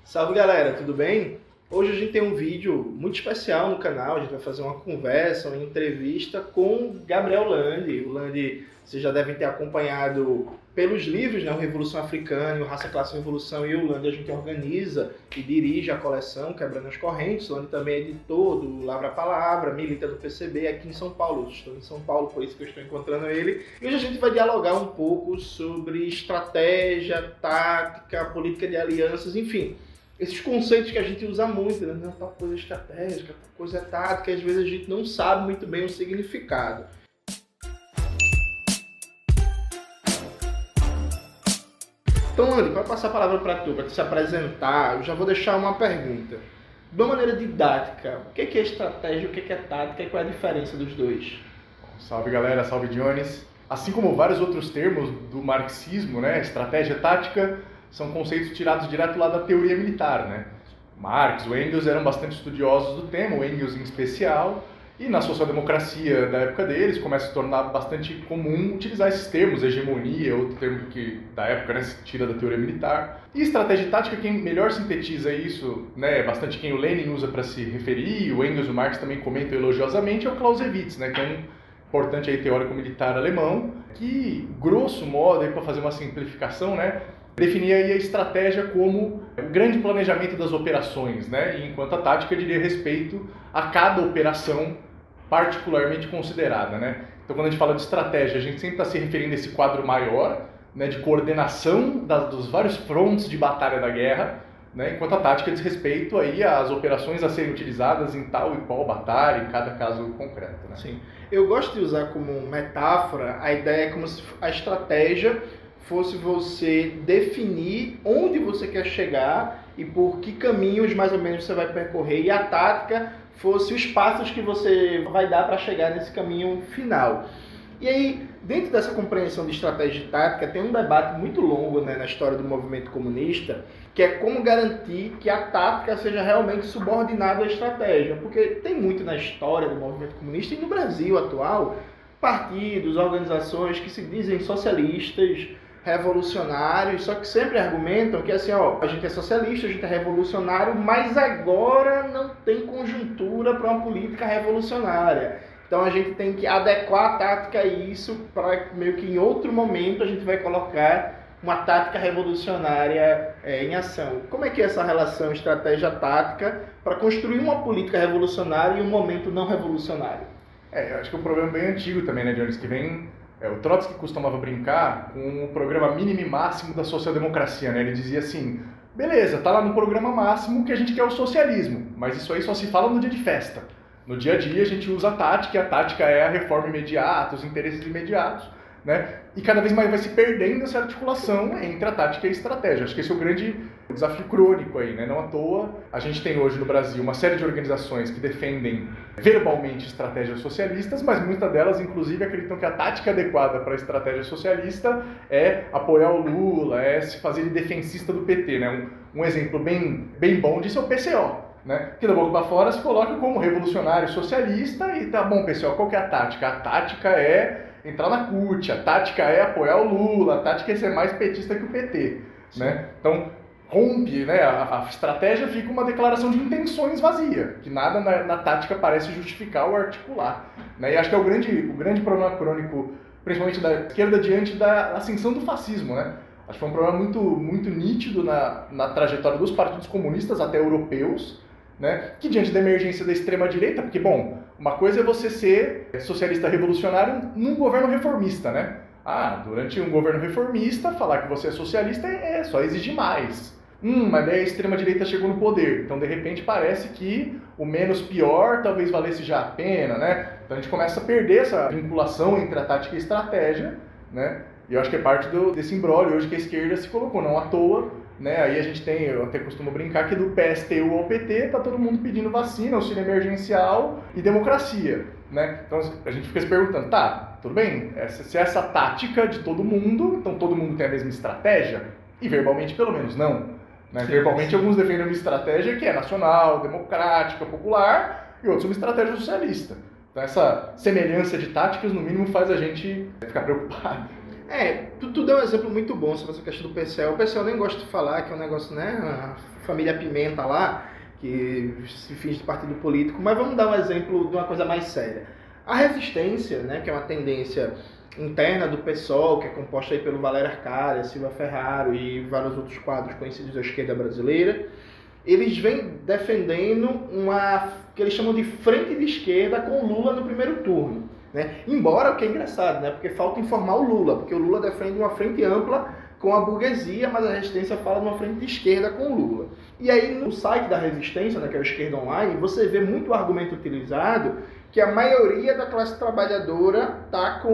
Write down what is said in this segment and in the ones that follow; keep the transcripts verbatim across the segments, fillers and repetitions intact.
Salve galera, tudo bem? Hoje a gente tem um vídeo muito especial no canal, a gente vai fazer uma conversa, uma entrevista com Gabriel Landi. O Landi, vocês já devem ter acompanhado pelos livros, né? O Revolução Africana, o Raça, Classe e Revolução, e o Landi a gente organiza e dirige a coleção Quebrando as Correntes. O Landi também é editor do Lavra a Palavra, milita do P C B aqui em São Paulo. Eu estou em São Paulo, por isso que eu estou encontrando ele. E hoje a gente vai dialogar um pouco sobre estratégia, tática, política de alianças, enfim. Esses conceitos que a gente usa muito, né? Não, tal coisa é estratégica, tal coisa é tática, e às vezes a gente não sabe muito bem o significado. Então, Landi, para passar a palavra para tu, para te se apresentar, eu já vou deixar uma pergunta. De uma maneira didática, o que é estratégia, o que é tática e qual é a diferença dos dois? Salve galera, salve Jones. Assim como vários outros termos do marxismo, né? Estratégia, tática, são conceitos tirados direto lá da teoria militar, né? Marx, o Engels eram bastante estudiosos do tema, o Engels em especial, e na social-democracia da época deles começa a se tornar bastante comum utilizar esses termos, hegemonia, outro termo que da época, né, se tira da teoria militar. E estratégia e tática, quem melhor sintetiza isso, né, é bastante quem o Lenin usa para se referir, o Engels e o Marx também comentam elogiosamente, é o Clausewitz, né, que é um importante aí, teórico militar alemão, que, grosso modo, para fazer uma simplificação, né, definia aí a estratégia como o grande planejamento das operações, né? E enquanto a tática diria respeito a cada operação particularmente considerada, né? Então, quando a gente fala de estratégia, a gente sempre está se referindo a esse quadro maior, né, de coordenação das, dos vários frontes de batalha da guerra, né? Enquanto a tática diz respeito aí às operações a serem utilizadas em tal e qual batalha, em cada caso concreto, né? Sim. Eu gosto de usar como metáfora a ideia como se a estratégia fosse você definir onde você quer chegar e por que caminhos mais ou menos você vai percorrer, e a tática fosse os passos que você vai dar para chegar nesse caminho final. E aí, dentro dessa compreensão de estratégia e tática, tem um debate muito longo, né, na história do movimento comunista, que é como garantir que a tática seja realmente subordinada à estratégia. Porque tem muito na história do movimento comunista e no Brasil atual, partidos, organizações que se dizem socialistas, revolucionários, só que sempre argumentam que assim, ó, a gente é socialista, a gente é revolucionário, mas agora não tem conjuntura para uma política revolucionária. Então a gente tem que adequar a tática a isso, para meio que em outro momento a gente vai colocar uma tática revolucionária é, em ação. Como é que é essa relação estratégia-tática para construir uma política revolucionária em um momento não revolucionário? É, eu acho que é um problema bem antigo também, né, Jones, que vem... É, o Trotsky costumava brincar com o programa mínimo e máximo da social-democracia, né? Ele dizia assim, beleza, tá lá no programa máximo que a gente quer o socialismo, mas isso aí só se fala no dia de festa. No dia a dia a gente usa a tática, e a tática é a reforma imediata, os interesses imediatos, né? E cada vez mais vai se perdendo essa articulação entre a tática e a estratégia. Acho que esse é o grande desafio crônico aí, né? Não à toa, a gente tem hoje no Brasil uma série de organizações que defendem verbalmente estratégias socialistas, mas muitas delas, inclusive, acreditam que a tática adequada para a estratégia socialista é apoiar o Lula, é se fazer de defensista do P T, né? Um, um exemplo bem, bem bom disso é o P C O, né? Que da boca para fora se coloca como revolucionário socialista e tá bom, P C O, qual que é a tática? A tática é entrar na C U T, a tática é apoiar o Lula, a tática é ser mais petista que o P T, né? Então, rompe, né? A, a estratégia fica uma declaração de intenções vazia, que nada na, na tática parece justificar ou articular, né? E acho que é o grande, o grande problema crônico, principalmente da esquerda, diante da ascensão do fascismo, né? Acho que foi um problema muito, muito nítido na, na trajetória dos partidos comunistas, até europeus, né? Que diante da emergência da extrema-direita, porque, bom, uma coisa é você ser socialista revolucionário num governo reformista, né? Ah, durante um governo reformista, falar que você é socialista é só exigir mais. Hum, mas daí a extrema-direita chegou no poder, então de repente parece que o menos pior talvez valesse já a pena, né? Então a gente começa a perder essa vinculação entre a tática e a estratégia, né? E eu acho que é parte do, desse imbróglio hoje que a esquerda se colocou, não à toa, né? Aí a gente tem, eu até costumo brincar que do P S T U ao P T tá todo mundo pedindo vacina, auxílio emergencial e democracia, né? Então a gente fica se perguntando, tá, tudo bem, essa, se essa tática de todo mundo, então todo mundo tem a mesma estratégia? E verbalmente pelo menos não. Né? Verbalmente alguns defendem uma estratégia que é nacional, democrática, popular, e outros uma estratégia socialista. Então essa semelhança de táticas no mínimo faz a gente ficar preocupado. É, tu, tu deu um exemplo muito bom sobre essa questão do P C E. O P C E eu nem gosto de falar, que é um negócio, né, a família Pimenta lá, que se finge de partido político, mas vamos dar um exemplo de uma coisa mais séria. A resistência, né, que é uma tendência interna do PSOL, que é composta aí pelo Valério Arcária, Silva Ferraro e vários outros quadros conhecidos da esquerda brasileira, eles vêm defendendo uma que eles chamam de frente de esquerda com Lula no primeiro turno. Né? Embora, o que é engraçado, né? Porque falta informar o Lula, porque o Lula defende uma frente ampla com a burguesia, mas a resistência fala de uma frente de esquerda com o Lula. E aí no site da resistência, né, que é o Esquerda Online, você vê muito argumento utilizado que a maioria da classe trabalhadora está com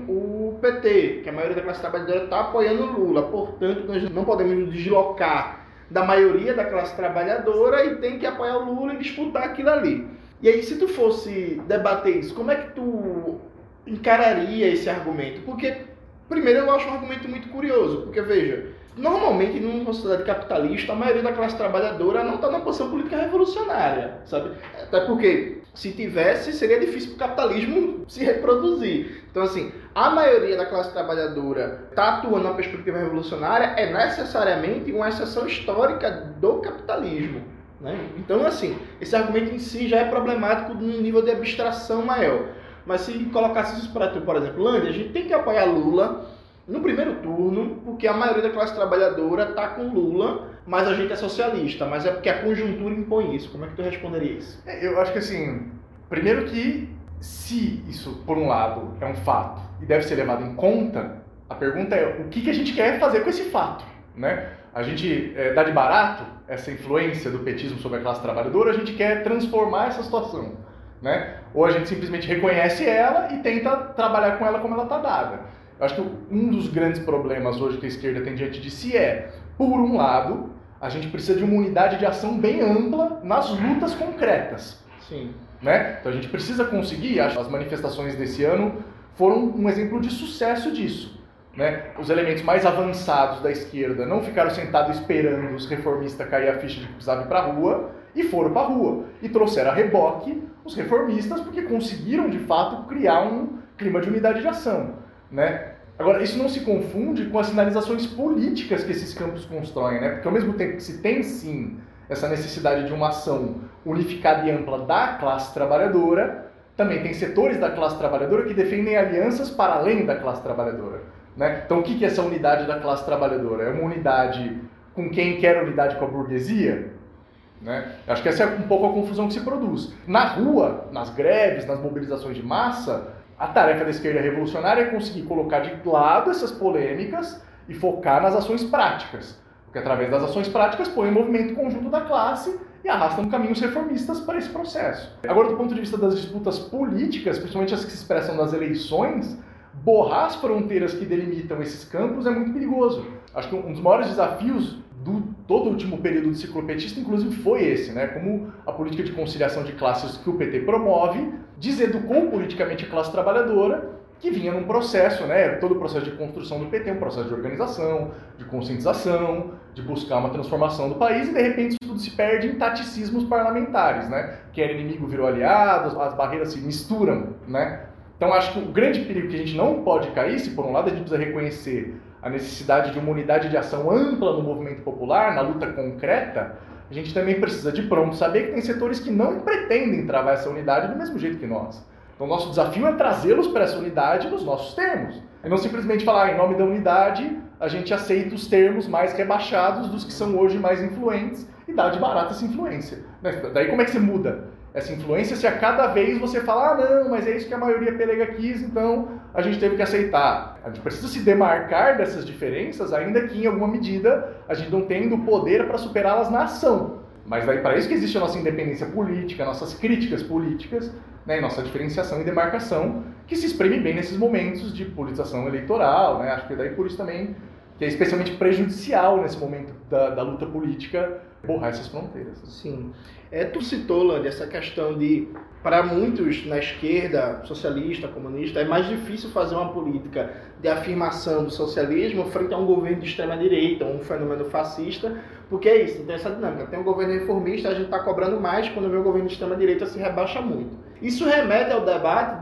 o P T, que a maioria da classe trabalhadora está apoiando o Lula, portanto nós não podemos nos deslocar da maioria da classe trabalhadora e tem que apoiar o Lula e disputar aquilo ali. E aí, se tu fosse debater isso, como é que tu encararia esse argumento? Porque, primeiro, eu acho um argumento muito curioso, porque, veja, normalmente, numa sociedade capitalista, a maioria da classe trabalhadora não está numa posição política revolucionária, sabe? Até porque, se tivesse, seria difícil para o capitalismo se reproduzir. Então, assim, a maioria da classe trabalhadora está atuando numa perspectiva revolucionária é necessariamente uma exceção histórica do capitalismo. Né? Então, assim, esse argumento em si já é problemático num nível de abstração maior. Mas se colocasse isso para tu, por exemplo, Landy, a gente tem que apoiar Lula no primeiro turno, porque a maioria da classe trabalhadora está com Lula, mas a gente é socialista, mas é porque a conjuntura impõe isso. Como é que tu responderia isso? É, eu acho que, assim, primeiro que, se isso, por um lado, é um fato e deve ser levado em conta, a pergunta é o que, que a gente quer fazer com esse fato, né? A gente é, dá de barato essa influência do petismo sobre a classe trabalhadora, a gente quer transformar essa situação, né? Ou a gente simplesmente reconhece ela e tenta trabalhar com ela como ela está dada. Eu acho que um dos grandes problemas hoje que a esquerda tem diante de si é, por um lado, a gente precisa de uma unidade de ação bem ampla nas lutas concretas. Sim. Né? Então a gente precisa conseguir, acho que as manifestações desse ano foram um exemplo de sucesso disso. Né? Os elementos mais avançados da esquerda não ficaram sentados esperando os reformistas cair a ficha de que precisavam ir para a rua, e foram para a rua. E trouxeram a reboque os reformistas, porque conseguiram, de fato, criar um clima de unidade de ação. Né? Agora, isso não se confunde com as sinalizações políticas que esses campos constroem, né? Porque ao mesmo tempo que se tem, sim, essa necessidade de uma ação unificada e ampla da classe trabalhadora, também tem setores da classe trabalhadora que defendem alianças para além da classe trabalhadora. Né? Então, o que é essa unidade da classe trabalhadora? É uma unidade com quem quer unidade com a burguesia? Né? Acho que essa é um pouco a confusão que se produz. Na rua, nas greves, nas mobilizações de massa, a tarefa da esquerda revolucionária é conseguir colocar de lado essas polêmicas e focar nas ações práticas. Porque através das ações práticas põe o movimento conjunto da classe e arrastam caminhos reformistas para esse processo. Agora, do ponto de vista das disputas políticas, principalmente as que se expressam nas eleições, borrar as fronteiras que delimitam esses campos é muito perigoso. Acho que um dos maiores desafios do todo o último período do ciclo petista, inclusive, foi esse, né? Como a política de conciliação de classes que o P T promove deseducou politicamente a classe trabalhadora, que vinha num processo, né? Todo o processo de construção do P T, um processo de organização, de conscientização, de buscar uma transformação do país, e de repente isso tudo se perde em taticismos parlamentares, né? Que era inimigo virou aliado, as barreiras se misturam, né? Então, acho que o grande perigo que a gente não pode cair, se por um lado a gente precisa reconhecer a necessidade de uma unidade de ação ampla no movimento popular, na luta concreta, a gente também precisa de pronto saber que tem setores que não pretendem travar essa unidade do mesmo jeito que nós. Então, o nosso desafio é trazê-los para essa unidade nos nossos termos. E não simplesmente falar, ah, em nome da unidade, a gente aceita os termos mais rebaixados dos que são hoje mais influentes e dá de barata essa influência. Daí como é que você muda essa influência se a cada vez você fala, ah, não, mas é isso que a maioria pelega quis, então a gente teve que aceitar. A gente precisa se demarcar dessas diferenças, ainda que em alguma medida a gente não tenha o poder para superá-las na ação. Mas daí para isso que existe a nossa independência política, nossas críticas políticas, né, e nossa diferenciação e demarcação, que se exprime bem nesses momentos de politização eleitoral, né? Acho que daí por isso também que é especialmente prejudicial nesse momento da, da luta política borrar essas fronteiras. Sim. É, tu citou, Landy, essa questão de, para muitos na esquerda, socialista, comunista, é mais difícil fazer uma política de afirmação do socialismo frente a um governo de extrema-direita, um fenômeno fascista, porque é isso, tem essa dinâmica. Tem um governo reformista, a gente está cobrando mais, quando vê o governo de extrema-direita se rebaixa muito. Isso remete ao debate do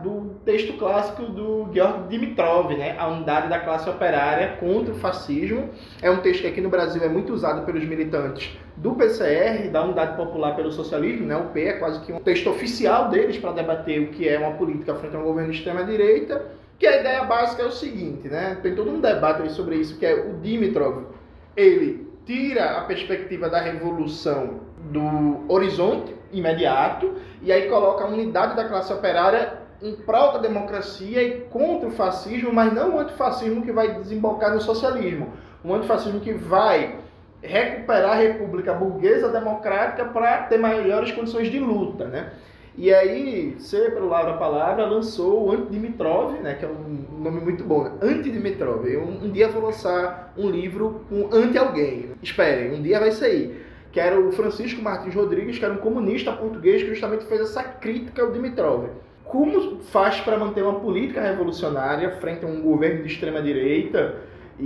texto clássico do Georg Dimitrov, né? A Unidade da Classe Operária contra o Fascismo. É um texto que aqui no Brasil é muito usado pelos militantes do P C R, da Unidade Popular pelo Socialismo, né? O P é quase que um texto oficial deles para debater o que é uma política frente a um governo de extrema-direita, que a ideia básica é o seguinte, né? Tem todo um debate aí sobre isso, que é o Dimitrov, ele tira a perspectiva da revolução do horizonte imediato e aí coloca a unidade da classe operária em prol da democracia e contra o fascismo, mas não o antifascismo que vai desembocar no socialismo. Um antifascismo que vai recuperar a república burguesa democrática para ter maiores condições de luta, né? E aí, C, pelo Laura Palavra, lançou o Anti-Dimitrov, né, que é um nome muito bom, né? Anti-Dimitrov. Eu, um dia vou lançar um livro com anti-alguém. Né? Esperem, um dia vai sair. Que era o Francisco Martins Rodrigues, que era um comunista português que justamente fez essa crítica ao Dimitrov. Como faz para manter uma política revolucionária frente a um governo de extrema-direita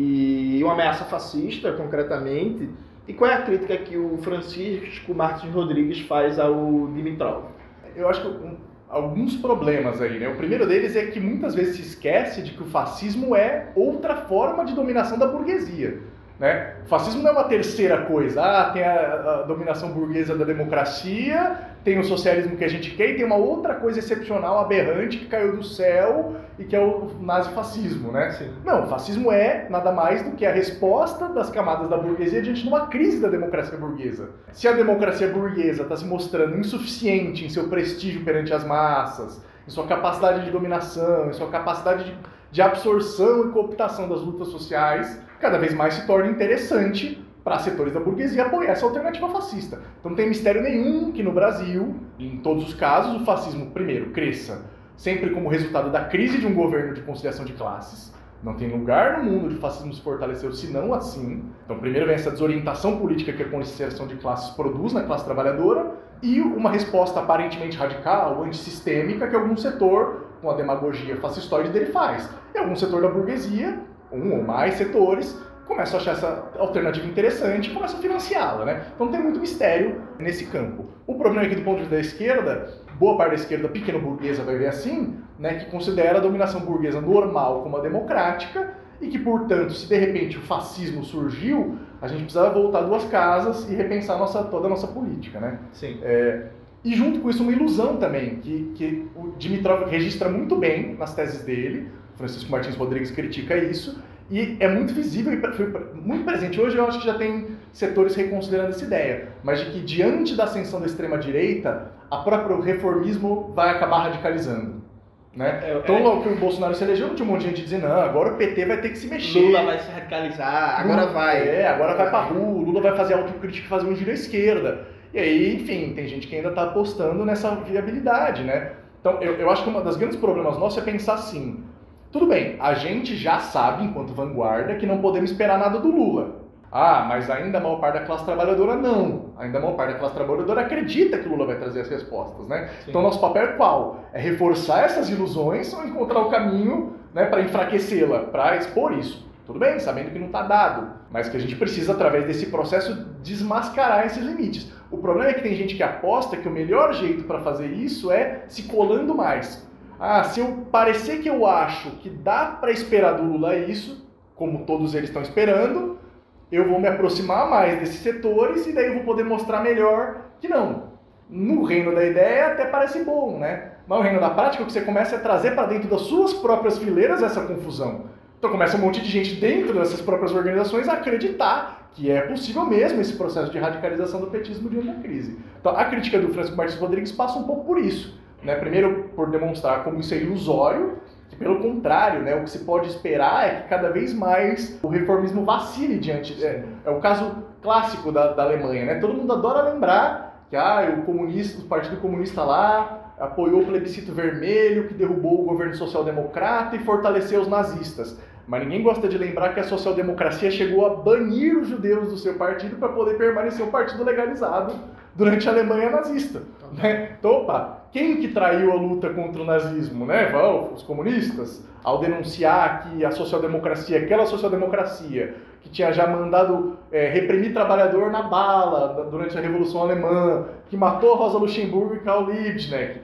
e uma ameaça fascista, concretamente? E qual é a crítica que o Francisco Martins Rodrigues faz ao Dimitrov? Eu acho que um, alguns problemas aí, né? O primeiro deles é que muitas vezes se esquece de que o fascismo é outra forma de dominação da burguesia, né? O fascismo não é uma terceira coisa. Ah, tem a, a dominação burguesa da democracia, tem o socialismo que a gente quer e tem uma outra coisa excepcional, aberrante, que caiu do céu e que é o nazifascismo, né? Sim. Não, o fascismo é nada mais do que a resposta das camadas da burguesia diante de uma crise da democracia burguesa. Se a democracia burguesa está se mostrando insuficiente em seu prestígio perante as massas, em sua capacidade de dominação, em sua capacidade de, de absorção e cooptação das lutas sociais, cada vez mais se torna interessante para setores da burguesia apoiar essa alternativa fascista. Então não tem mistério nenhum que no Brasil, em todos os casos, o fascismo, primeiro, cresça sempre como resultado da crise de um governo de conciliação de classes. Não tem lugar no mundo de fascismo se fortaleceu, senão assim. Então primeiro vem essa desorientação política que a conciliação de classes produz na classe trabalhadora e uma resposta aparentemente radical, antissistêmica, que algum setor, com a demagogia fascistoide dele, faz. E algum setor da burguesia, um ou mais setores, começa a achar essa alternativa interessante e começa a financiá-la, né? Então não tem muito mistério nesse campo. O problema é que do ponto de vista da esquerda, boa parte da esquerda pequeno burguesa vai ver assim, né, que considera a dominação burguesa normal como a democrática e que, portanto, se de repente o fascismo surgiu, a gente precisa voltar duas casas e repensar nossa, toda a nossa política, né? Sim. É, e junto com isso uma ilusão também, que, que o Dimitrov registra muito bem nas teses dele, Francisco Martins Rodrigues critica isso, e é muito visível e foi muito presente. Hoje eu acho que já tem setores reconsiderando essa ideia, mas de que diante da ascensão da extrema-direita, a próprio reformismo vai acabar radicalizando. Né? É, então, é... logo que o Bolsonaro se elegeu, tinha um monte de gente dizendo, não, agora o P T vai ter que se mexer. Lula vai se radicalizar, agora Lula, vai. É, agora vai pra rua, Lula vai fazer autocrítica e fazer um giro à esquerda. E aí, enfim, tem gente que ainda está apostando nessa viabilidade, né? Então, eu, eu acho que um dos grandes problemas nossos é pensar assim, tudo bem, a gente já sabe, enquanto vanguarda, que não podemos esperar nada do Lula. Ah, mas ainda a maior parte da classe trabalhadora não. Ainda a maior parte da classe trabalhadora acredita que o Lula vai trazer as respostas, né? Sim. Então nosso papel é qual? É reforçar essas ilusões ou encontrar o caminho, né, para enfraquecê-la, para expor isso. Tudo bem, sabendo que não está dado, mas que a gente precisa, através desse processo, desmascarar esses limites. O problema é que tem gente que aposta que o melhor jeito para fazer isso é se colando mais. Ah, se eu parecer que eu acho que dá para esperar do Lula isso, como todos eles estão esperando, eu vou me aproximar mais desses setores e daí eu vou poder mostrar melhor que não. No reino da ideia até parece bom, né? Mas no reino da prática o que você começa é trazer para dentro das suas próprias fileiras essa confusão. Então começa um monte de gente dentro dessas próprias organizações a acreditar que é possível mesmo esse processo de radicalização do petismo diante da crise. Então a crítica do Francisco Martins Rodrigues passa um pouco por isso. Né? Primeiro, por demonstrar como isso é ilusório, que pelo contrário, né, o que se pode esperar é que cada vez mais o reformismo vacile diante... É, é o caso clássico da, da Alemanha, né? Todo mundo adora lembrar que ah, o, comunista, o Partido Comunista lá apoiou o plebiscito vermelho, que derrubou o governo social-democrata e fortaleceu os nazistas. Mas ninguém gosta de lembrar que a social-democracia chegou a banir os judeus do seu partido para poder permanecer um partido legalizado durante a Alemanha nazista. Né? Então, opa, quem que traiu a luta contra o nazismo? Né? Os comunistas, ao denunciar que a social-democracia, aquela social-democracia que tinha já mandado é, reprimir trabalhador na bala durante a Revolução Alemã, que matou Rosa Luxemburgo e Karl Liebknecht,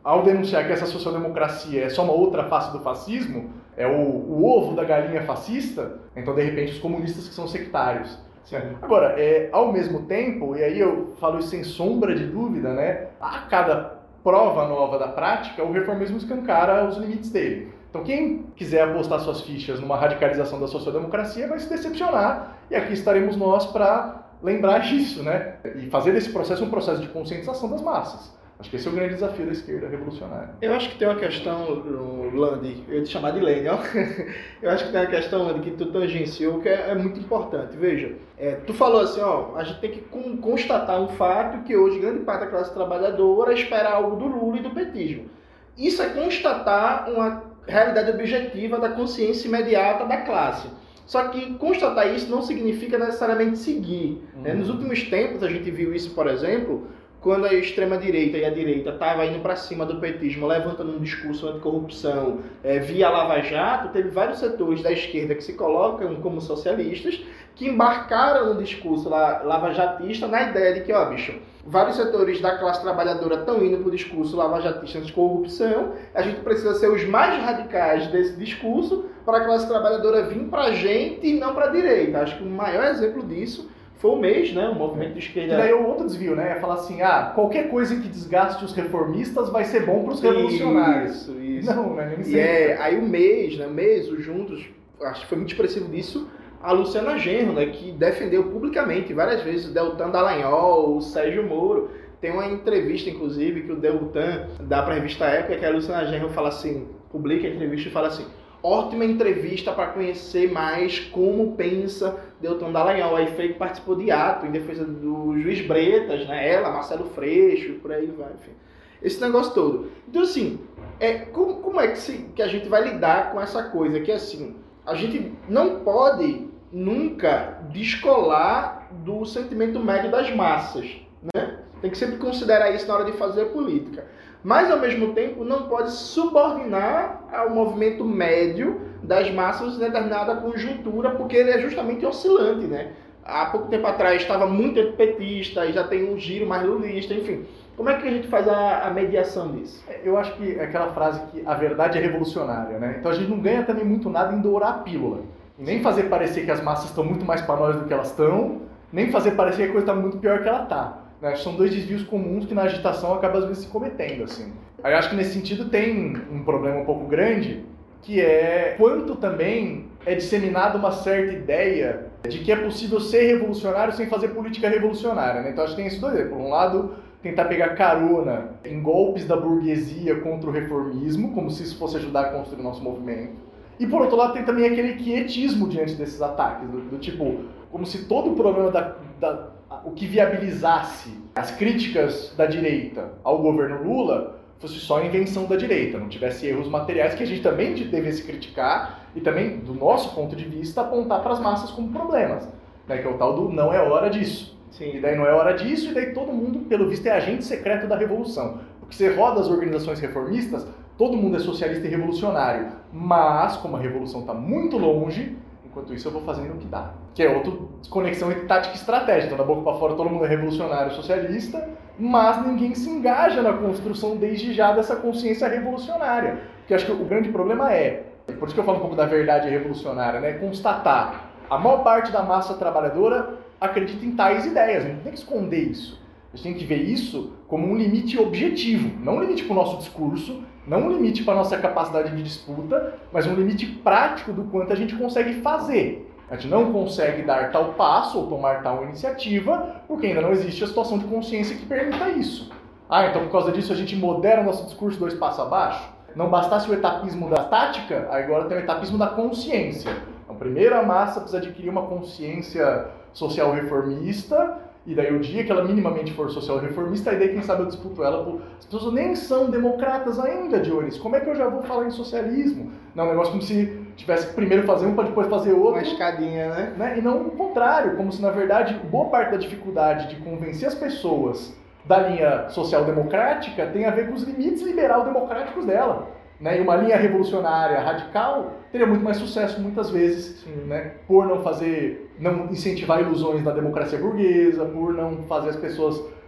ao denunciar que essa social-democracia é só uma outra face do fascismo, é o, o ovo da galinha fascista, então de repente os comunistas que são sectários. Agora, é, ao mesmo tempo, e aí eu falo isso sem sombra de dúvida, né, a cada prova nova da prática, o reformismo escancara os limites dele. Então quem quiser apostar suas fichas numa radicalização da social-democracia vai se decepcionar, e aqui estaremos nós para lembrar disso, né, e fazer desse processo um processo de conscientização das massas. Acho que esse é o grande desafio da esquerda revolucionária. Eu acho que tem uma questão, Landi, eu ia te chamar de Lênin, ó. Eu acho que tem uma questão, Landi, que tu tangenciou, que é, é muito importante. Veja, é, tu falou assim, ó, a gente tem que com, constatar um fato que hoje grande parte da classe trabalhadora espera algo do Lula e do petismo. Isso é constatar uma realidade objetiva da consciência imediata da classe. Só que constatar isso não significa necessariamente seguir. Uhum. Né? Nos últimos tempos a gente viu isso, por exemplo, quando a extrema-direita e a direita estavam indo para cima do petismo, levantando um discurso anticorrupção é, via Lava Jato, teve vários setores da esquerda que se colocam como socialistas, que embarcaram no discurso lavajatista na ideia de que, ó, bicho, vários setores da classe trabalhadora estão indo para o discurso lavajatista anticorrupção, a gente precisa ser os mais radicais desse discurso para a classe trabalhadora vir para a gente e não para a direita. Acho que o maior exemplo disso foi o M E S, né? O movimento de esquerda. E daí o outro desvio, né? É falar assim, ah, qualquer coisa que desgaste os reformistas vai ser bom para os revolucionários. Isso, isso. Não, né? Nem e é, aí o M E S, né? O M E S, os Juntos, acho que foi muito expressivo disso, a Luciana Genro, né? Que defendeu publicamente várias vezes o Deltan Dallagnol, o Sérgio Moro. Tem uma entrevista, inclusive, que o Deltan dá para a revista Época, que a Luciana Genro fala assim, publica a entrevista e fala assim: ótima entrevista para conhecer mais como pensa Deltan Dallagnol. Aí Freire participou de ato em defesa do Juiz Bretas, né? Ela, Marcelo Freixo, por aí vai, enfim. Esse negócio todo. Então, assim, é, como, como é que, se, que a gente vai lidar com essa coisa? Que, assim, a gente não pode nunca descolar do sentimento médio das massas, né? Tem que sempre considerar isso na hora de fazer política. Mas, ao mesmo tempo, não pode subordinar ao movimento médio das massas em determinada conjuntura, porque ele é justamente oscilante, né? Há pouco tempo atrás estava muito antipetista, e já tem um giro mais lulista, enfim. Como é que a gente faz a, a mediação disso? Eu acho que é aquela frase que a verdade é revolucionária, né? Então a gente não ganha também muito nada em dourar a pílula. E nem fazer parecer que as massas estão muito mais para nós do que elas estão, nem fazer parecer que a coisa está muito pior que ela está. Né? São dois desvios comuns que na agitação acabam às vezes se cometendo, assim. Aí eu acho que nesse sentido tem um problema um pouco grande, que é quanto também é disseminada uma certa ideia de que é possível ser revolucionário sem fazer política revolucionária, né? Então acho que tem esses dois. Por um lado, tentar pegar carona em golpes da burguesia contra o reformismo, como se isso fosse ajudar a construir o nosso movimento. E por outro lado, tem também aquele quietismo diante desses ataques, do, do tipo, como se todo o problema da, da o que viabilizasse as críticas da direita ao governo Lula fosse só a invenção da direita, não tivesse erros materiais que a gente também devesse criticar e também, do nosso ponto de vista, apontar para as massas como problemas, né, que é o tal do não é hora disso. Sim. E daí não é hora disso, e daí todo mundo, pelo visto, é agente secreto da revolução. Porque você roda as organizações reformistas, todo mundo é socialista e revolucionário, mas, como a revolução está muito longe, enquanto isso eu vou fazendo o que dá. Que é outra desconexão entre tática e estratégia. Então, da boca para fora, todo mundo é revolucionário socialista, mas ninguém se engaja na construção desde já dessa consciência revolucionária. Porque acho que o grande problema é, por isso que eu falo um pouco da verdade revolucionária, né? Constatar, a maior parte da massa trabalhadora acredita em tais ideias, a gente não tem que esconder isso. A gente tem que ver isso como um limite objetivo, não um limite para o nosso discurso, não um limite para a nossa capacidade de disputa, mas um limite prático do quanto a gente consegue fazer. A gente não consegue dar tal passo ou tomar tal iniciativa porque ainda não existe a situação de consciência que permita isso. Ah, então por causa disso a gente modera o nosso discurso dois passos abaixo? Não bastasse o etapismo da tática, agora tem o etapismo da consciência. Então, primeiro a massa precisa adquirir uma consciência social reformista, e daí o dia que ela minimamente for social reformista, aí daí quem sabe eu disputo ela por... As pessoas nem são democratas ainda, Dionis. Como é que eu já vou falar em socialismo? Não, é um negócio como se tivesse que primeiro fazer um para depois fazer outro. Uma escadinha, né? né? E não o contrário, como se na verdade boa parte da dificuldade de convencer as pessoas da linha social-democrática tem a ver com os limites liberal-democráticos dela. Né? E uma linha revolucionária radical teria muito mais sucesso muitas vezes, né? Por não fazer, não incentivar ilusões da democracia burguesa, por não fazer as pessoas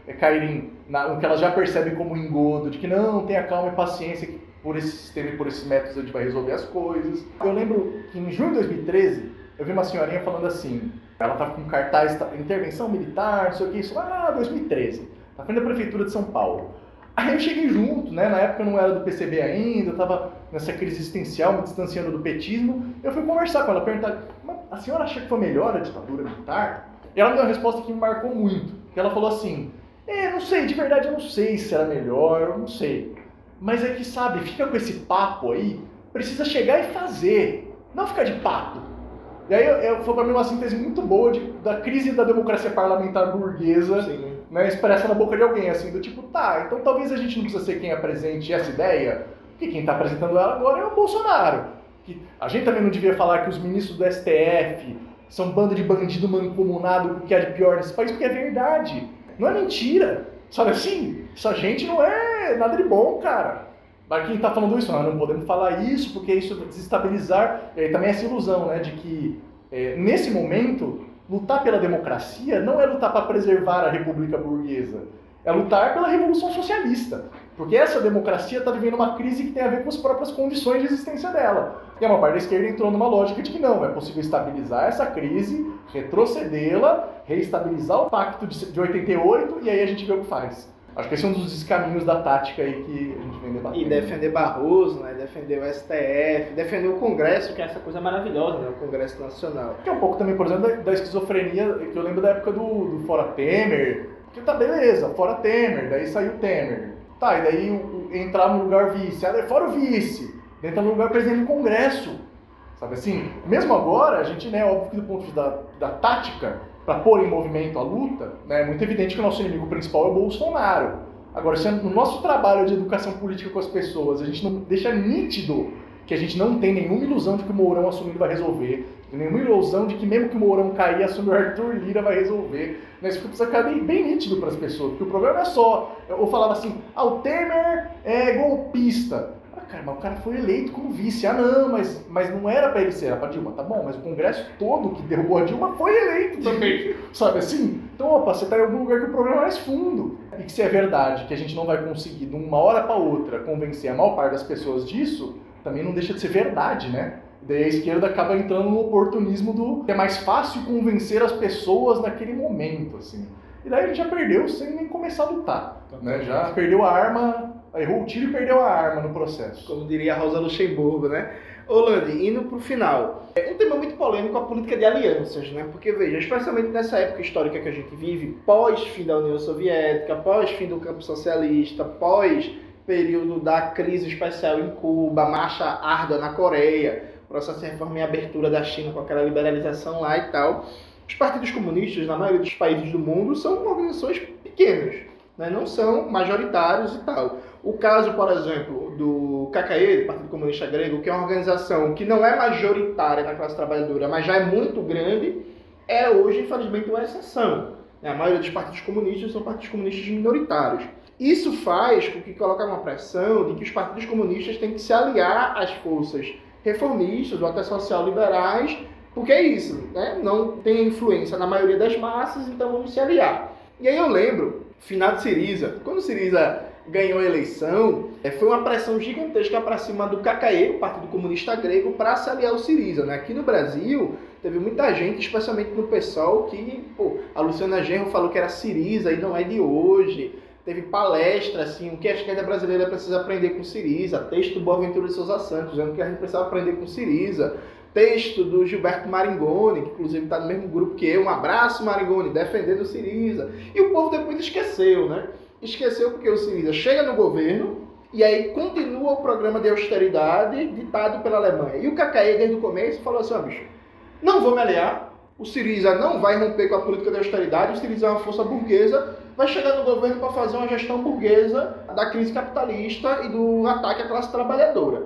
é, caírem na, no que elas já percebem como engodo, de que não, tenha calma e paciência, que por esse sistema e por esses métodos a gente vai resolver as coisas. Eu lembro que em junho de dois mil e treze, eu vi uma senhorinha falando assim, ela estava com cartaz, intervenção militar, não sei o que, isso lá, dois mil e treze, na frente da Prefeitura de São Paulo. Aí eu cheguei junto, né? Na época eu não era do P C B ainda, eu estava nessa crise existencial, me distanciando do petismo. Eu fui conversar com ela, perguntar, a senhora acha que foi melhor a ditadura militar? E ela me deu uma resposta que me marcou muito. Que ela falou assim, é, não sei, de verdade eu não sei se era melhor, eu não sei. Mas é que, sabe, fica com esse papo aí, precisa chegar e fazer, não ficar de papo. E aí eu, eu, foi para mim uma síntese muito boa de, da crise da democracia parlamentar burguesa, né, expressa na boca de alguém, assim, do tipo, tá, então talvez a gente não precisa ser quem apresente essa ideia, porque quem está apresentando ela agora é o Bolsonaro. Que a gente também não devia falar que os ministros do S T F são um bando de bandido mancomunado com o que há de pior nesse país, porque é verdade, não é mentira. Sabe assim? Essa gente não é nada de bom, cara. Mas quem tá falando isso, não, não podemos falar isso, porque isso vai desestabilizar. E aí também essa ilusão, né, de que é, nesse momento, lutar pela democracia não é lutar para preservar a república burguesa, é lutar pela revolução socialista. Porque essa democracia está vivendo uma crise que tem a ver com as próprias condições de existência dela. E uma parte da esquerda entrou numa lógica de que não, é possível estabilizar essa crise, retrocedê-la, reestabilizar o pacto de oitenta e oito e aí a gente vê o que faz. Acho que esse é um dos caminhos da tática aí que a gente vem debatendo. E defender Barroso, né? Defender o S T F, defender o Congresso, que é essa coisa maravilhosa, né? O Congresso Nacional. Que é um pouco também, por exemplo, da, da esquizofrenia, que eu lembro da época do, do Fora Temer, que tá beleza, fora Temer, daí saiu Temer. Tá, e daí o, o, entrar no lugar vice, ah, fora o vice, entrar no lugar presidente do Congresso. Sabe assim? Mesmo agora, a gente, né, óbvio que do ponto de vista da, da tática, para pôr em movimento a luta, né, é muito evidente que o nosso inimigo principal é o Bolsonaro. Agora, se no nosso trabalho de educação política com as pessoas, a gente não deixa nítido que a gente não tem nenhuma ilusão de que o Mourão assumindo vai resolver, nenhuma ilusão de que mesmo que o Mourão cair, assumir o Arthur Lira vai resolver. Né? Isso precisa ficar bem, bem nítido para as pessoas, porque o problema é só, eu falava assim, ah, o Temer é golpista. Ah, cara, mas o cara foi eleito como vice. Ah, não, mas, mas não era para ele ser, era para Dilma. Tá bom, mas o Congresso todo que derrubou a Dilma foi eleito também. Sabe assim? Então, opa, você está em algum lugar que o problema é mais fundo. E que se é verdade que a gente não vai conseguir, de uma hora para outra, convencer a maior parte das pessoas disso, também não deixa de ser verdade, né? Daí a esquerda acaba entrando no oportunismo do que é mais fácil convencer as pessoas naquele momento, assim. E daí a gente já perdeu sem nem começar a lutar, né? Já perdeu a arma, errou o tiro e perdeu a arma no processo. Como diria a Rosa Luxemburgo, né? Ô, Landi, indo pro final, é um tema muito polêmico a política de alianças, né? Porque, veja, especialmente nessa época histórica que a gente vive, pós-fim da União Soviética, pós-fim do campo socialista, pós período da crise especial em Cuba, marcha árdua na Coreia, processo de reforma e abertura da China com aquela liberalização lá e tal. Os partidos comunistas, na maioria dos países do mundo, são organizações pequenas, né? Não são majoritários e tal. O caso, por exemplo, do K K E, do Partido Comunista Grego, que é uma organização que não é majoritária na classe trabalhadora, mas já é muito grande, é hoje, infelizmente, uma exceção. A maioria dos partidos comunistas são partidos comunistas minoritários. Isso faz com que coloque uma pressão de que os partidos comunistas têm que se aliar às forças reformistas ou até social-liberais, porque é isso, né? Não tem influência na maioria das massas, então vamos se aliar. E aí eu lembro, finado Syriza, quando o Syriza ganhou a eleição, foi uma pressão gigantesca para cima do K K E, o Partido Comunista Grego, para se aliar ao Syriza, né? Aqui no Brasil, teve muita gente, especialmente no PSOL, que, pô, a Luciana Genro falou que era Syriza e não é de hoje. Teve palestra, assim, o que a esquerda brasileira precisa aprender com Syriza, texto do Boaventura de Souza Santos, dizendo que a gente precisa aprender com Syriza, texto do Gilberto Maringoni, que inclusive está no mesmo grupo que eu, um abraço Maringoni, defendendo o Syriza. E o povo depois esqueceu, né? Esqueceu porque o Syriza chega no governo e aí continua o programa de austeridade ditado pela Alemanha. E o K K E, desde o começo, falou assim, ó, bicho, não vou me aliar, o Syriza não vai romper com a política de austeridade, o Syriza é uma força burguesa, vai chegar no governo para fazer uma gestão burguesa da crise capitalista e do ataque à classe trabalhadora.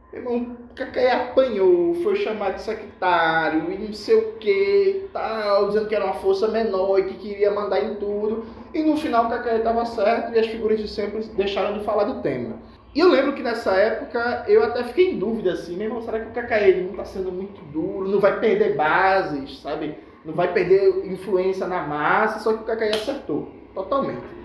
O K K E apanhou, foi chamado de sectário e não sei o que, tal, dizendo que era uma força menor e que queria mandar em tudo. E no final o K K E estava certo e as figuras de sempre deixaram de falar do tema. E eu lembro que nessa época eu até fiquei em dúvida assim, meu irmão, será que o K K E não está sendo muito duro, não vai perder bases, sabe? Não vai perder influência na massa, só que o K K E acertou. Totalmente.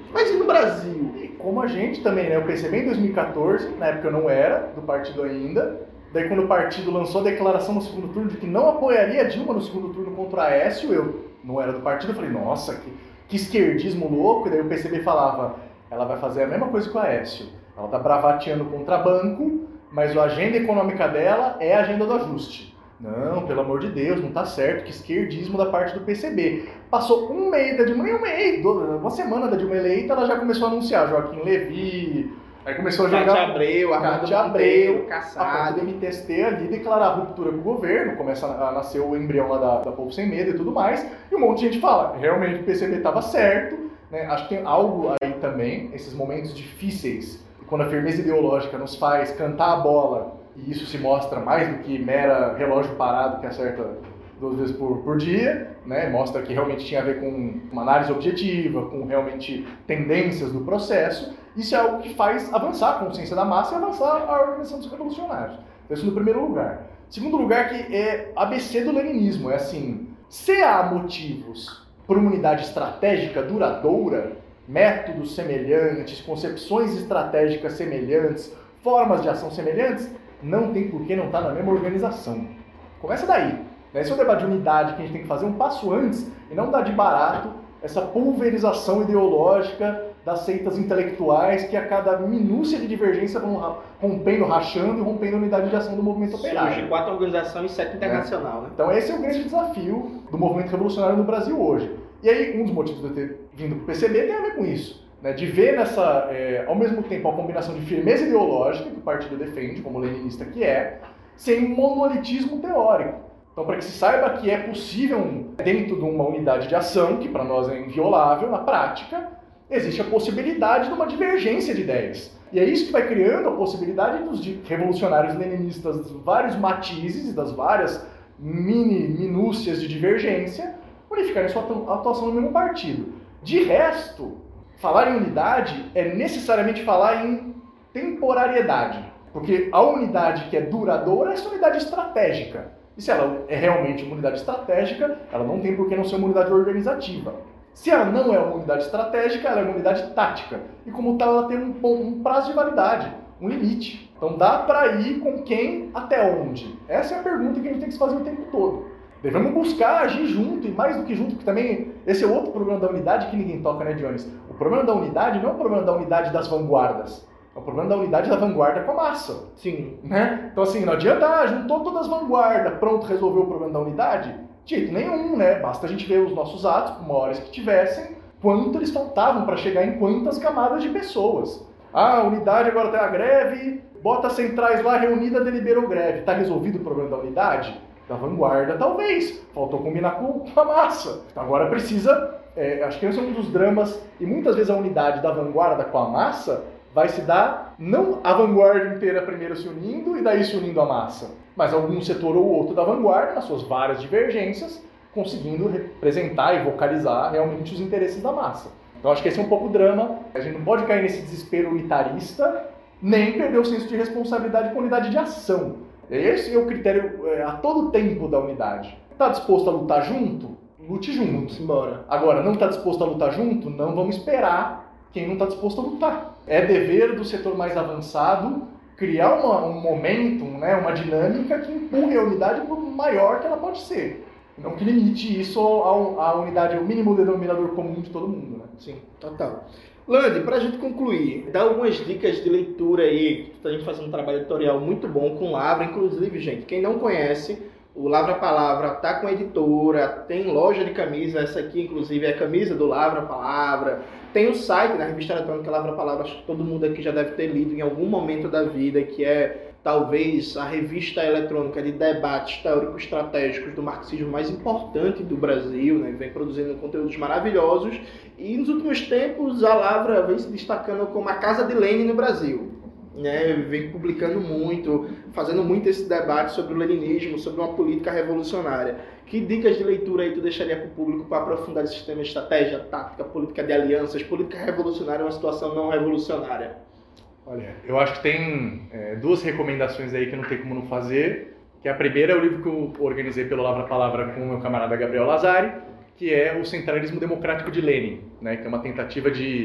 Mas e no Brasil? E como a gente também, né? Eu percebi em dois mil e quatorze, na época eu não era do partido ainda. Daí quando o partido lançou a declaração no segundo turno de que não apoiaria a Dilma no segundo turno contra a Aécio, eu não era do partido, eu falei, nossa, que, que esquerdismo louco. E daí o P C B falava, ela vai fazer a mesma coisa que a Aécio. Ela tá bravateando contra banco, mas a agenda econômica dela é a agenda do ajuste. Não, pelo amor de Deus, não tá certo, que esquerdismo da parte do P C B. Passou um mês da Dilma, nem um mês, uma semana da Dilma eleita, ela já começou a anunciar Joaquim Levy, aí começou a jogar... Cátia Abreu, Cátia Abreu, Kassab, do M T S T ali, declarar a ruptura com o governo, começa a nascer o embrião lá da, da Povo Sem Medo e tudo mais, e um monte de gente fala, realmente o P C B estava certo, né? Acho que tem algo aí também, esses momentos difíceis, quando a firmeza ideológica nos faz cantar a bola, e isso se mostra mais do que mera relógio parado que acerta duas vezes por, por dia, né? Mostra que realmente tinha a ver com uma análise objetiva, com realmente tendências do processo. Isso é algo que faz avançar a consciência da massa e avançar a organização dos revolucionários. Então, isso no primeiro lugar. Segundo lugar, que é A B C do leninismo, é assim, se há motivos para uma unidade estratégica duradoura, métodos semelhantes, concepções estratégicas semelhantes, formas de ação semelhantes, não tem por que não estar na mesma organização. Começa daí. Esse é o debate de unidade que a gente tem que fazer um passo antes e não dar de barato essa pulverização ideológica das seitas intelectuais que a cada minúcia de divergência vão rompendo, rachando e rompendo a unidade de ação do movimento operário. Surge quatro organizações e sete internacional, é. né? Então esse é o grande desafio do movimento revolucionário no Brasil hoje. E aí um dos motivos de eu ter vindo para o P C B tem a ver com isso. Né, de ver nessa, é, ao mesmo tempo, a combinação de firmeza ideológica que o partido defende, como leninista que é, sem um monolitismo teórico. Então, para que se saiba que é possível, dentro de uma unidade de ação, que para nós é inviolável, na prática, existe a possibilidade de uma divergência de ideias. E é isso que vai criando a possibilidade dos revolucionários leninistas, dos vários matizes, das várias mini minúcias de divergência, unificarem sua atuação no mesmo partido. De resto, falar em unidade é necessariamente falar em temporariedade, porque a unidade que é duradoura é essa unidade estratégica. E se ela é realmente uma unidade estratégica, ela não tem por que não ser uma unidade organizativa. Se ela não é uma unidade estratégica, ela é uma unidade tática. E como tal, ela tem um, um prazo de validade, um limite. Então dá para ir com quem até onde? Essa é a pergunta que a gente tem que se fazer o tempo todo. Devemos buscar agir junto, e mais do que junto, porque também esse é outro problema da unidade que ninguém toca, né, Jones? O problema da unidade não é o problema da unidade das vanguardas, é o problema da unidade da vanguarda com a massa. Sim. Né? Então assim, não adianta, ah, juntou todas as vanguardas, pronto, resolveu o problema da unidade? De jeito nenhum, né? Basta a gente ver os nossos atos, por maiores que tivessem, quanto eles faltavam para chegar em quantas camadas de pessoas. Ah, a unidade agora tem a greve, bota as centrais lá, reunida, deliberou greve. Está resolvido o problema da unidade? Da vanguarda, talvez. Faltou combinar com a massa. Agora precisa, é, acho que esse é um dos dramas, e muitas vezes a unidade da vanguarda com a massa vai se dar, não a vanguarda inteira primeiro se unindo e daí se unindo à massa, mas algum setor ou outro da vanguarda, nas suas várias divergências, conseguindo representar e vocalizar realmente os interesses da massa. Então acho que esse é um pouco o drama. A gente não pode cair nesse desespero unitarista, nem perder o senso de responsabilidade com a unidade de ação. Esse é o critério é, a todo tempo da unidade. Está disposto a lutar junto? Lute junto. Embora. Agora, não está disposto a lutar junto? Não vamos esperar quem não está disposto a lutar. É dever do setor mais avançado criar uma, um momentum, né, uma dinâmica que empurre a unidade para o maior que ela pode ser. Não que limite isso à unidade, ao mínimo denominador comum de todo mundo. Né? Sim, total. Lande, para a gente concluir, dá algumas dicas de leitura aí, a gente fazendo um trabalho editorial muito bom com Lavra, inclusive, gente, quem não conhece, o Lavra Palavra tá com editora, tem loja de camisa, essa aqui inclusive é a camisa do Lavra Palavra, tem o site da revista eletrônica Lavra Palavra, acho que todo mundo aqui já deve ter lido em algum momento da vida, que é talvez a revista eletrônica de debates teórico-estratégicos do marxismo mais importante do Brasil, né? Vem produzindo conteúdos maravilhosos e nos últimos tempos a Lavra vem se destacando como a casa de Lenin no Brasil. Né? Vem publicando muito, fazendo muito esse debate sobre o leninismo, sobre uma política revolucionária. Que dicas de leitura aí tu deixaria para o público para aprofundar esse sistema de estratégia, tática, política de alianças, política revolucionária, uma situação não revolucionária? Olha, eu acho que tem é, duas recomendações aí que não tem como não fazer, que a primeira é o livro que eu organizei pelo Lavra Palavra com o meu camarada Gabriel Lazari, que é o Centralismo Democrático de Lenin, né, que é uma tentativa de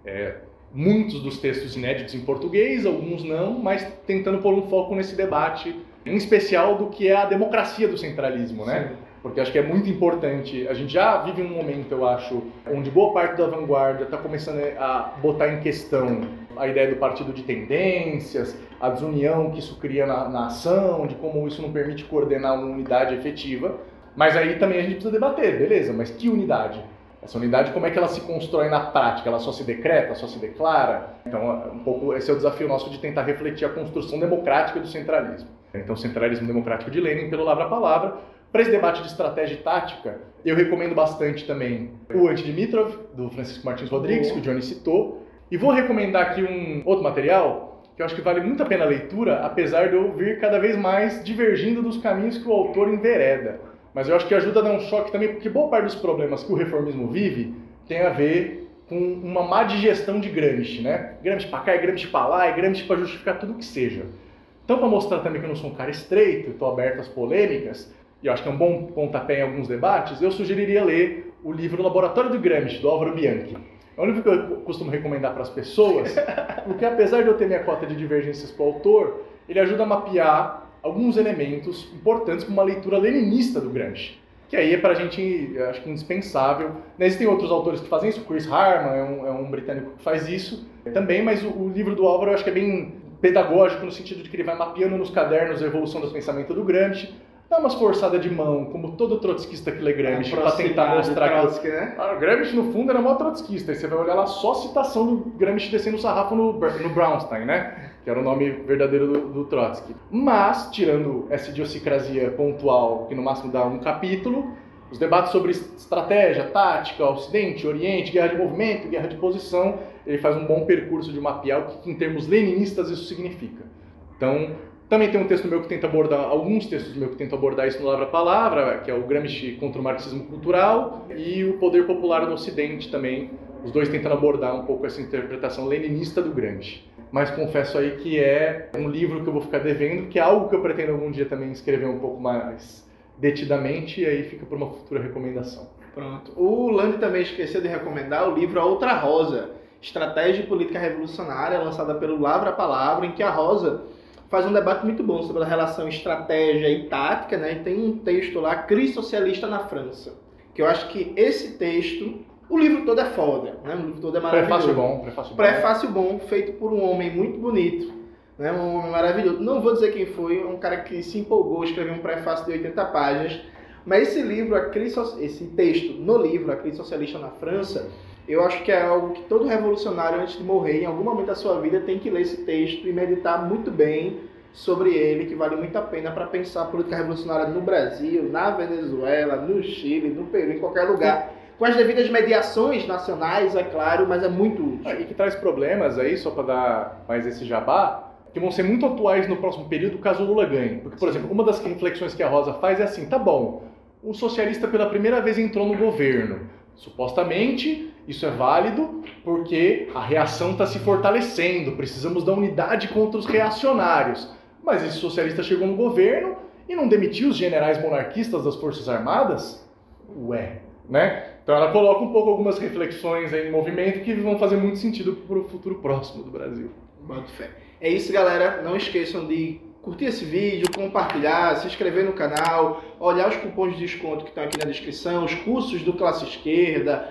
é, muitos dos textos inéditos em português, alguns não, mas tentando pôr um foco nesse debate, em especial do que é a democracia do centralismo, né? Sim. Porque acho que é muito importante. A gente já vive um momento, eu acho, onde boa parte da vanguarda está começando a botar em questão a ideia do partido de tendências, a desunião que isso cria na, na ação, de como isso não permite coordenar uma unidade efetiva. Mas aí também a gente precisa debater, beleza, mas que unidade? Essa unidade, como é que ela se constrói na prática? Ela só se decreta, só se declara? Então, um pouco esse é o desafio nosso de tentar refletir a construção democrática do centralismo. Então, o centralismo democrático de Lenin pelo Lavra-Palavra. Para esse debate de estratégia e tática, eu recomendo bastante também o Antidimitrov, do Francisco Martins Rodrigues, que o Johnny citou. E vou recomendar aqui um outro material que eu acho que vale muito a pena a leitura, apesar de eu vir cada vez mais divergindo dos caminhos que o autor envereda. Mas eu acho que ajuda a dar um choque também, porque boa parte dos problemas que o reformismo vive tem a ver com uma má digestão de Gramsci, né? Gramsci para cá, é Gramsci para lá, é Gramsci para justificar tudo o que seja. Então, para mostrar também que eu não sou um cara estreito, estou aberto às polêmicas, e eu acho que é um bom pontapé em alguns debates, eu sugeriria ler o livro Laboratório do Gramsci, do Álvaro Bianchi. É um livro que eu costumo recomendar para as pessoas, porque apesar de eu ter minha cota de divergências com o autor, ele ajuda a mapear alguns elementos importantes para uma leitura leninista do Gramsci, que aí é para a gente, acho que indispensável. Existem outros autores que fazem isso, Chris Harman é um, é um britânico que faz isso também, mas o, o livro do Álvaro eu acho que é bem pedagógico no sentido de que ele vai mapeando nos cadernos a evolução do pensamento do Gramsci, dá umas forçadas de mão, como todo trotskista que lê Gramsci, para tentar mostrar que Trotsky, né? Ah, Gramsci, no fundo, era mó trotskista. E você vai olhar lá só citação do Gramsci descendo o sarrafo no, no Brownstein, né? Que era o nome verdadeiro do, do Trotsky. Mas, tirando essa idiosincrasia pontual, que no máximo dá um capítulo, os debates sobre estratégia, tática, Ocidente, Oriente, guerra de movimento, guerra de posição, ele faz um bom percurso de mapear o que, em termos leninistas, isso significa. Então, também tem um texto meu que tenta abordar, alguns textos meus que tentam abordar isso no Lavra-Palavra, que é o Gramsci contra o marxismo cultural e o poder popular no Ocidente também, os dois tentando abordar um pouco essa interpretação leninista do Gramsci. Mas confesso aí que é um livro que eu vou ficar devendo, que é algo que eu pretendo algum dia também escrever um pouco mais detidamente, e aí fica para uma futura recomendação. Pronto. O Landi também esqueceu de recomendar o livro A Outra Rosa, Estratégia e Política Revolucionária, lançada pelo Lavra-Palavra, em que a Rosa faz um debate muito bom sobre a relação estratégia e tática, né? E tem um texto lá, Crise Socialista na França, que eu acho que esse texto, o livro todo é foda, né? O livro todo é maravilhoso. Prefácio bom, prefácio bom. Prefácio bom, feito por um homem muito bonito, né? Um homem maravilhoso. Não vou dizer quem foi, um cara que se empolgou, escreveu um prefácio de oitenta páginas, mas esse livro, a crise, esse texto no livro, A Crise Socialista na França, eu acho que é algo que todo revolucionário, antes de morrer, em algum momento da sua vida, tem que ler esse texto e meditar muito bem sobre ele, que vale muito a pena para pensar a política revolucionária no Brasil, na Venezuela, no Chile, no Peru, em qualquer lugar. Com as devidas mediações nacionais, é claro, mas é muito útil. E que traz problemas aí, só para dar mais esse jabá, que vão ser muito atuais no próximo período caso o Lula ganhe. Porque, por exemplo, uma das reflexões que a Rosa faz é assim, tá bom, um socialista pela primeira vez entrou no governo. Supostamente, isso é válido porque a reação está se fortalecendo, precisamos da unidade contra os reacionários. Mas esse socialista chegou no governo e não demitiu os generais monarquistas das Forças Armadas? Ué, né? Então ela coloca um pouco algumas reflexões aí em movimento que vão fazer muito sentido para o futuro próximo do Brasil. Boto fé. É isso, galera. Não esqueçam de curtir esse vídeo, compartilhar, se inscrever no canal, olhar os cupons de desconto que estão aqui na descrição, os cursos do Classe Esquerda,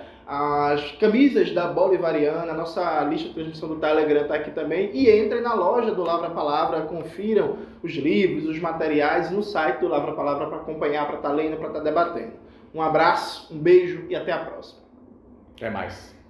as camisas da Bolivariana, a nossa lista de transmissão do Telegram está aqui também. E entrem na loja do Lavra-Palavra, confiram os livros, os materiais no site do Lavra-Palavra para acompanhar, para estar lendo, para estar debatendo. Um abraço, um beijo e até a próxima. Até mais.